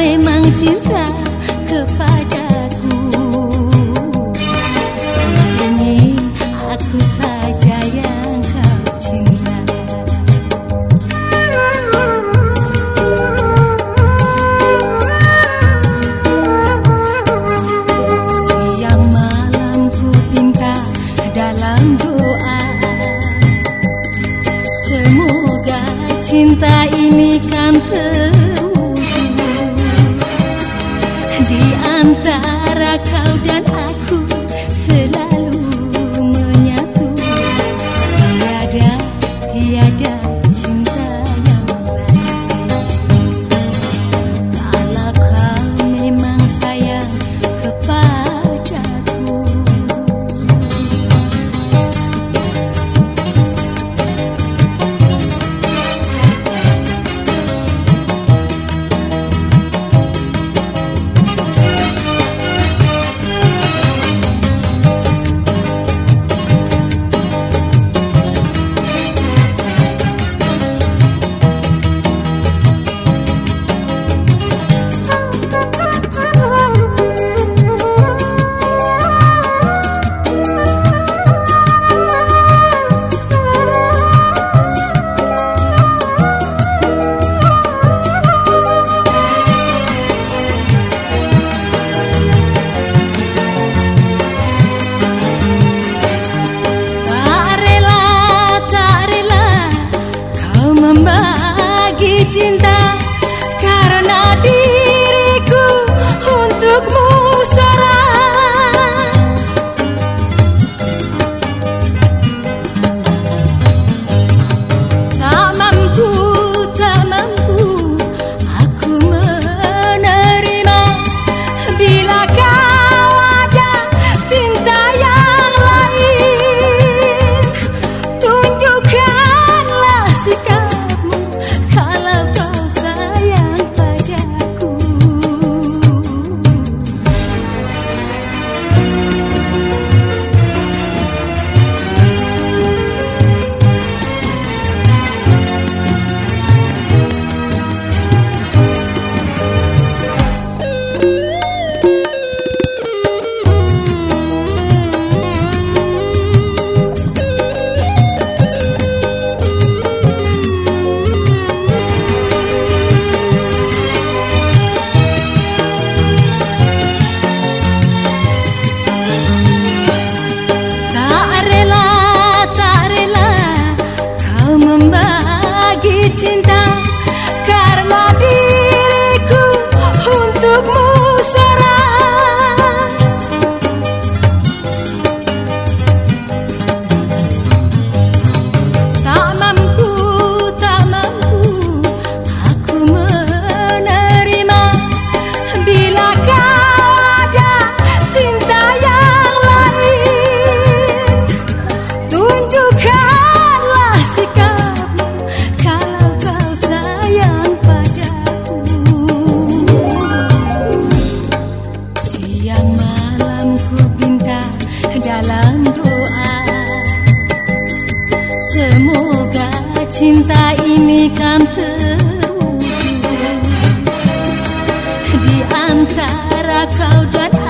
memang cinta kepadaku, ini aku saja yang kau cinta. Siang malam ku pinta dalam doa, semoga cinta ini kan terwujud di antara kau dan aku, selalu menyatu. Tiada cinta yang lain. Kalau kau memang sayang kepadaku, membagi cinta karena diriku untukmu seorang. Tak mampu aku menerima bila kau ada cinta yang lain. Tunjukkanlah sikap kalau kau sayang padaku. Cinta karena diriku untukmu seorang. Tak mampu aku menerima bila kau ada cinta yang lain. Tunjukkanlah sikapmu kalau kau sayang padaku. Siang malam ku pinta dalam doa, semoga cinta ini kan terwujud di antara kau dan